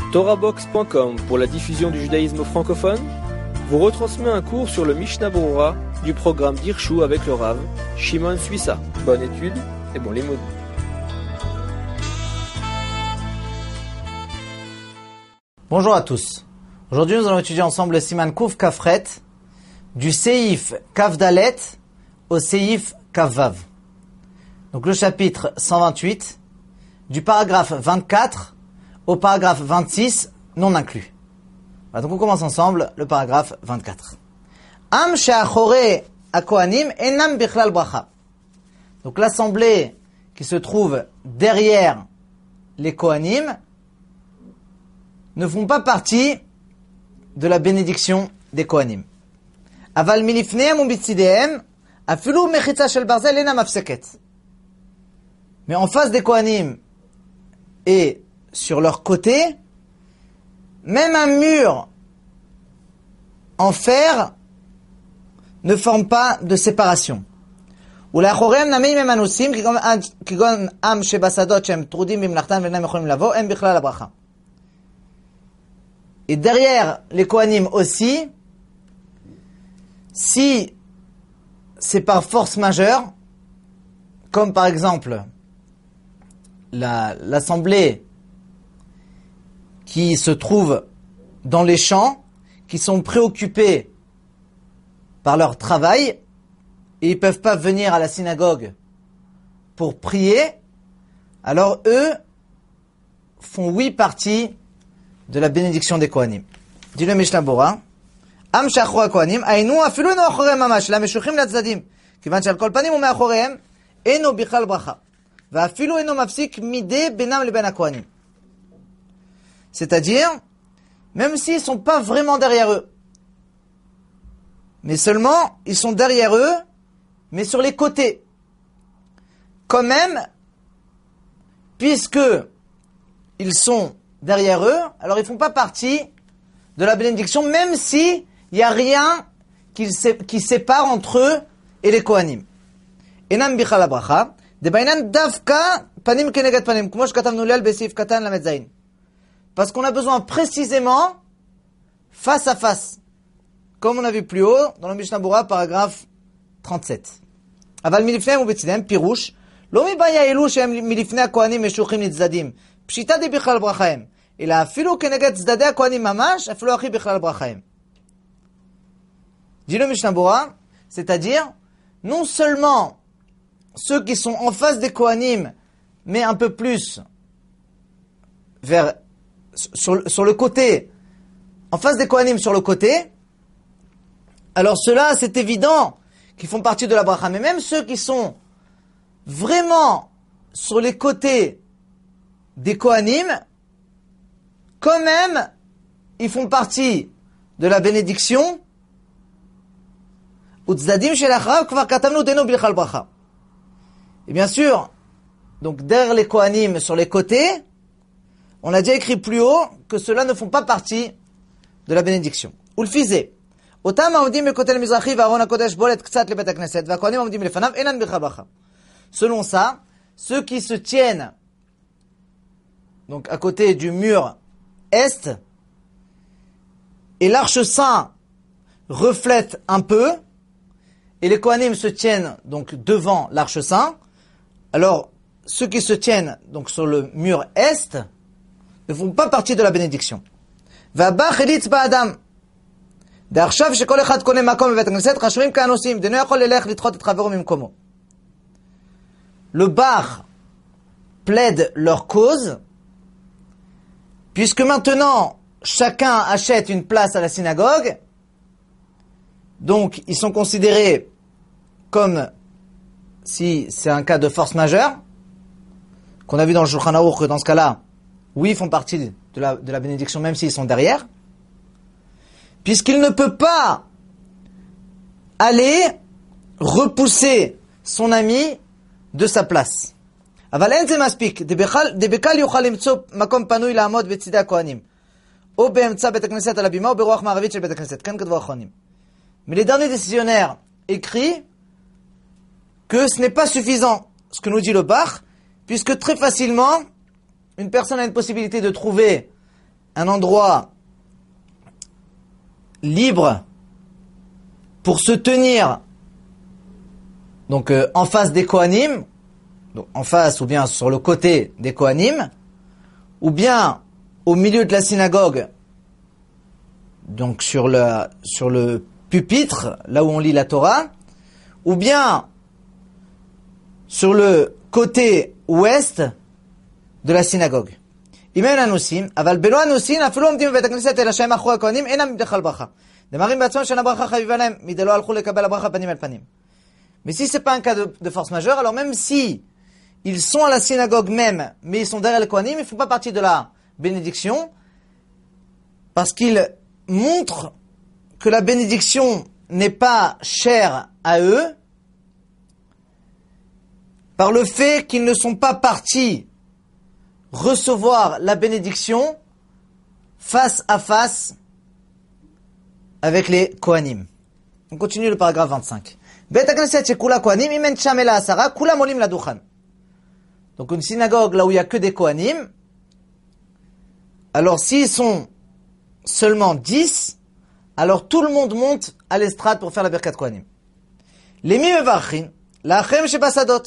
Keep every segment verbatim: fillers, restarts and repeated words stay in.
Torahbox point com pour la diffusion du judaïsme francophone vous retransmet un cours sur le Mishnah Berurah du programme d'Hirshu avec le Rav Shimon Suissa. Bonne étude et bon limoud. Bonjour à tous. Aujourd'hui, nous allons étudier ensemble le Siman Kuf Kafret du Seif Kaf Dalet au Seif Kaf Vav. Donc le chapitre cent vingt-huit du paragraphe vingt-quatre au paragraphe vingt-six non inclus. Voilà, donc on commence ensemble le paragraphe vingt-quatre. Am she'achore hakohanim enam bichlal bracha. Donc l'assemblée qui se trouve derrière les kohanim ne font pas partie de la bénédiction des kohanim. Aval milifnehem u bitzidehem afilu mechitza shel barzel ena mafseket. Mais en face des kohanim et sur leur côté, même un mur en fer ne forme pas de séparation. ולאחוריהם נמאים הם אנוסים, כגון עם שבשדות שהם טרודים במלאכתם ואינם יכולים לבוא, הם בכלל הברכה. Et derrière les kohanim aussi, si c'est par force majeure, comme par exemple la, l'assemblée qui se trouve dans les champs, qui sont préoccupés par leur travail, et ils ne peuvent pas venir à la synagogue pour prier, alors eux font oui partie de la bénédiction des kohanim. Dit le Mishnah Berurah, Am she'achor hakohanim, aynu afilu eno achorehem mamash, la meshuchim latzdadim, kivan she'al kol panim u'me'achorehem, eno bichlal bracha, ve'afilu eno mafsik mideh benam leben hakohanim. C'est-à-dire, même s'ils ne sont pas vraiment derrière eux, mais seulement, ils sont derrière eux, mais sur les côtés. Quand même, puisque ils sont derrière eux, alors ils ne font pas partie de la bénédiction, même si il n'y a rien qui, qui sépare entre eux et les kohanim. Enam bichal habracha, debainan davka panim kenegat panim, kmo shekatavnu leil besif katan lamed zayin. Parce qu'on a besoin précisément face à face, comme on a vu plus haut dans le Mishnah Berurah, paragraphe trente-sept. Aval milifnehem u betzidem pirush lo mibaya elu shem milifnei hakohanim meshuchim litzdadim pshita de bichlal brachaim ela afilu keneget tzadei hakohanim mamash afilu achi bichlal brachaim. Dit le Mishnah Berurah, c'est-à-dire non seulement ceux qui sont en face des kohanim, mais un peu plus vers sur, sur le côté, en face des kohanim sur le côté, alors ceux-là c'est évident qui font partie de la bracha, mais même ceux qui sont vraiment sur les côtés des kohanim, quand même, ils font partie de la bénédiction. Et bien sûr, donc derrière les kohanim sur les côtés, on a déjà écrit plus haut que ceux-là ne font pas partie de la bénédiction. Ou le fizé. Selon ça, ceux qui se tiennent donc à côté du mur est et l'arche saint reflète un peu et les kohanim se tiennent donc devant l'arche saint, alors ceux qui se tiennent donc sur le mur est ne font pas partie de la bénédiction. Va chelitz ba'adam. דעכשיו שכל אחד קונה מקום בבית הכנסת, חשובים כאנוסים, דנו יכול ללך לדחות את חברו ממקומו. Le bar plaide leur cause, puisque maintenant chacun achète une place à la synagogue, donc ils sont considérés comme si c'est un cas de force majeure, qu'on a vu dans le Shulchan Aruch que dans ce cas-là, oui, ils font partie de la, de la bénédiction même s'ils sont derrière, puisqu'il ne peut pas aller repousser son ami de sa place. אבל אין זה מספיק, דבקל יוכל למצוא מקום פנוי לעמוד בצדי הכהנים, או באמצע בית הכנסת על הבימה, או ברוח מערבית של בית הכנסת. כן כתבו האחרונים. Mais les derniers décisionnaires écrits que ce n'est pas suffisant, ce que nous dit le Bach, puisque très facilement, une personne a une possibilité de trouver un endroit libre pour se tenir donc euh, en face des Kohanim, donc en face ou bien sur le côté des Kohanim, ou bien au milieu de la synagogue, donc sur le, sur le pupitre, là où on lit la Torah, ou bien sur le côté ouest de la synagogue. אם אין אנוסים, אבל בלא אנוסים אפילו עומדים בבית הכנסת אלא שהם מאחורי הכהנים, אינם בכלל ברכה. דמרים בעצמם שאין הברכה חביבה להם, מדלא הלכו לקבל הברכה פנים אל פנים. Mais si c'est pas un cas de, de force majeure, alors même si ils sont à la synagogue même, mais ils sont derrière les Kohanim, ils ne font pas partie de la bénédiction, parce qu'ils montrent que la bénédiction n'est pas chère à eux, par le fait qu'ils ne sont pas partis recevoir la bénédiction face à face avec les Kohanim. On continue le paragraphe vingt-cinq. Donc une synagogue là où il n'y a que des Kohanim, alors s'ils sont seulement dix, alors tout le monde monte à l'estrade pour faire la Birkat Kohanim. Les mi-mevarchin, la'achem shebasadot.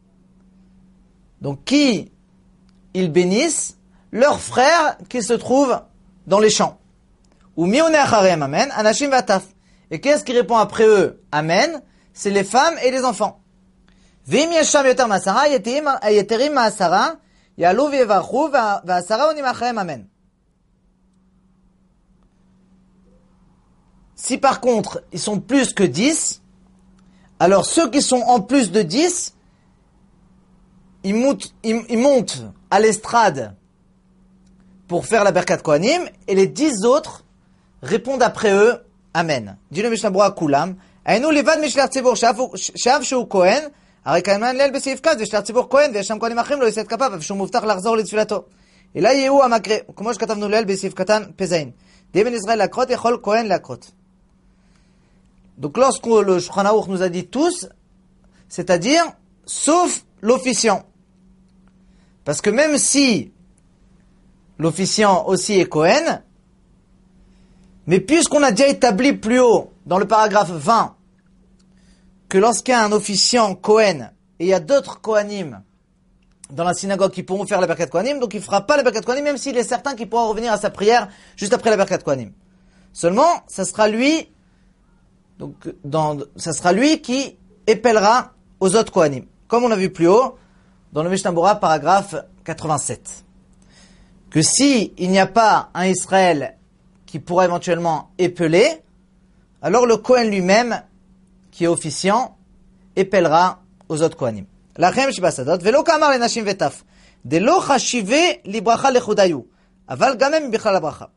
Donc qui ils bénissent leurs frères qui se trouvent dans les champs. Ou mi-one acharem amen, anashim vataf. Et qu'est-ce qui répond après eux? Amen. C'est les femmes et les enfants. V'im yesham yoter ma'asara, yeterim ma'asara, yalu v'yevarchu, v'asara onim acharem amen. Si par contre, ils sont plus que dix, alors ceux qui sont en plus de dix, ils montent, ils, ils montent à l'estrade pour faire la Birkat Kohanim, et les dix autres répondent après eux, Amen. Dit le Mishnah Berurah Kulam, Aïnou levad mishlar tzibur shav shu Kohen, הרי כהן ליל בסעיף כ' ושלח ציבור כהן ויש שם כהנים אחרים לא יישא את כפיו אף שהוא מובטח לחזור לתפילתו. אלא יהיו המקרה, כמו שכתבנו ליל בסעיף קטן פזין. דבן ישראל להקרות יכול כהן להקרות. Donc lorsque le Shulchan Aruch nous a dit tous, c'est-à-dire sauf l'officiant. Parce que même si l'officiant aussi est Kohen, mais puisqu'on a déjà établi plus haut dans le paragraphe vingt que lorsqu'il y a un officiant Kohen et il y a d'autres Kohanim dans la synagogue qui pourront faire la Birkat Kohanim, donc il ne fera pas la Birkat Kohanim même s'il est certain qu'il pourra revenir à sa prière juste après la Birkat Kohanim. Seulement, ça sera lui, donc dans, ça sera lui qui épellera aux autres Kohanim. Comme on a vu plus haut dans le Mishnah Berurah paragraphe quatre-vingt-sept. Que si il n'y a pas un Israël qui pourra éventuellement épeler, alors le Kohen lui-même qui est officiant, épellera aux autres Kohanim. Lachem shibasadot, velo kamar le nashim vetaf, de lo chashive li bracha lechudayu, aval gamem bichlal la bracha.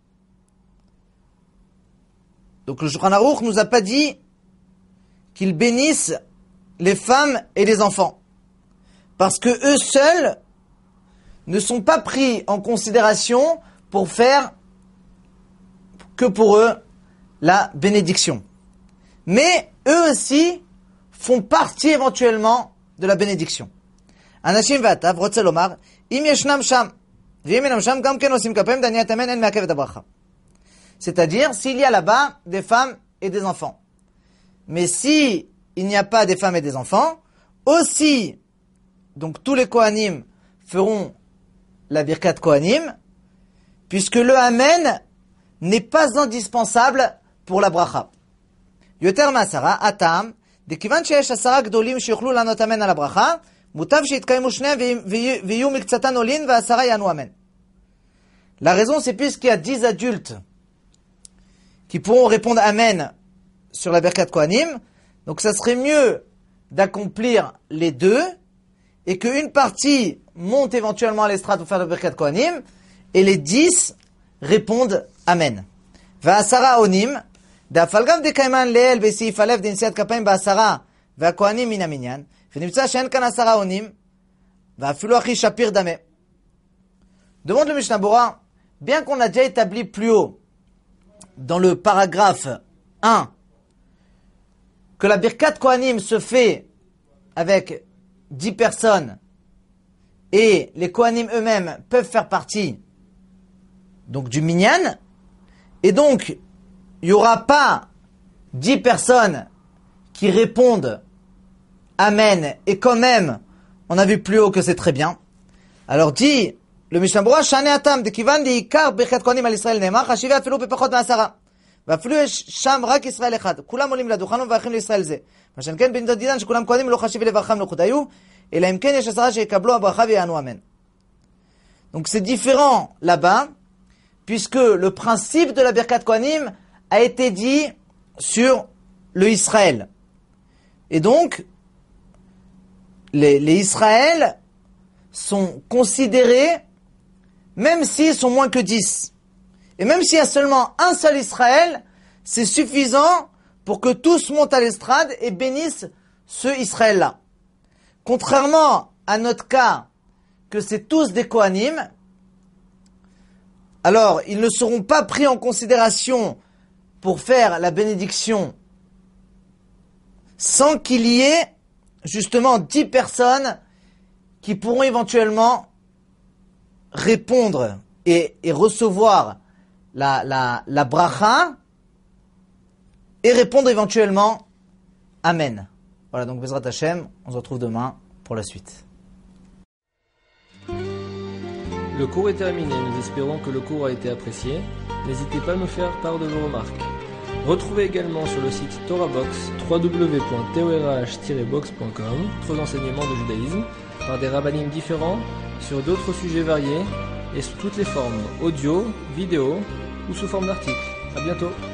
Donc le Shulchan Aruch nous a pas dit qu'ils bénissent les femmes et les enfants, parce que eux seuls ne sont pas pris en considération pour faire que pour eux la bénédiction. Mais eux aussi font partie éventuellement de la bénédiction. Anashim v'atav rotze lomar, im yeshnam sham, v'im enam sham gam ken osim kapem daniat amen en me'akev et abracha. C'est-à-dire, s'il y a là-bas des femmes et des enfants. Mais si il n'y a pas des femmes et des enfants, aussi, donc tous les Kohanim feront la Birkat Kohanim, puisque le Amen n'est pas indispensable pour la bracha. יותר מעשרה, הטעם, דכיוון שיש עשרה גדולים שיוכלו לענות אמן על הברכה, מוטב שיתקיימו שניהם ויהיו מקצתן עולין ועשרה יענו אמן. La raison, c'est puisqu'il y a dix adultes qui pourront répondre amen sur la Birkat Kohanim, donc ça serait mieux d'accomplir les deux et qu'une partie monte éventuellement à l'estrade pour faire la Birkat Kohanim et les dix répondent amen. ועשרה עונים, דאף על גב דקיימן ליל בסעיף א' דנשיאת כפיים בעשרה והכהנים מן המניין, ונמצא שאין כאן עשרה עונים, ואפילו הכי שפיר דמה. Demande le Mishnah Berurah, bien qu'on a déjà établi plus haut, dans le paragraphe un, que la Birkat Kohanim se fait avec dix personnes, et les Kohanim eux-mêmes peuvent faire partie donc du minyan, et donc il n'y aura pas dix personnes qui répondent Amen, et quand même, on a vu plus haut que c'est très bien. Alors dit le Mishnah Berurah, Shane Atam, de Kivan, de Ikar, Birkat Kohanim al Israël Neymar, Hashiva Afilu Pepachot Ma'asara. ואפילו יש שם רק ישראל אחד. כולם עולים לדוכן ומברכים לישראל זה. מה שאין כן בנדות דידן שכולם קודם לא חשיבי לברכם נוחות היו, אלא אם כן יש עשרה שיקבלו הברכה ויענו אמן. Donc c'est différent là-bas, puisque le principe de la Birkat Kohanim a été dit sur le Israël. Et donc, les, les Israël sont considérés, même s'ils sont moins que dix. Et même s'il y a seulement un seul Israël, c'est suffisant pour que tous montent à l'estrade et bénissent ce Israël-là. Contrairement à notre cas, que c'est tous des Kohanim, alors ils ne seront pas pris en considération pour faire la bénédiction sans qu'il y ait justement dix personnes qui pourront éventuellement répondre et, et recevoir la, la, la bracha et répondre éventuellement Amen. Voilà, donc Bezrat Hashem, on se retrouve demain pour la suite. Le cours est terminé, nous espérons que le cours a été apprécié. N'hésitez pas à nous faire part de vos remarques. Retrouvez également sur le site TorahBox, w w w point torah tiret box point com, d'autres enseignements de judaïsme par des rabbinim différents sur d'autres sujets variés et sous toutes les formes, audio, vidéo ou sous forme d'articles. À bientôt.